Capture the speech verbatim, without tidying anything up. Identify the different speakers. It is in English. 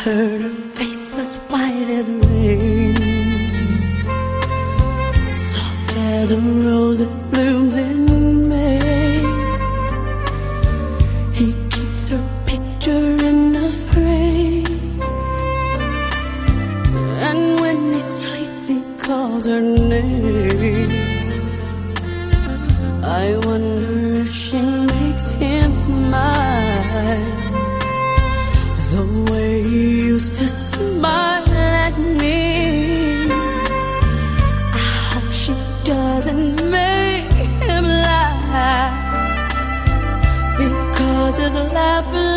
Speaker 1: heard her face was white as rain, soft as a rose that blooms in May. He keeps her picture in a frame, and when he sleeps he calls her name. I wonder if she makes him smile the way he used to smile at me. I hope she doesn't make him laugh, because his laughter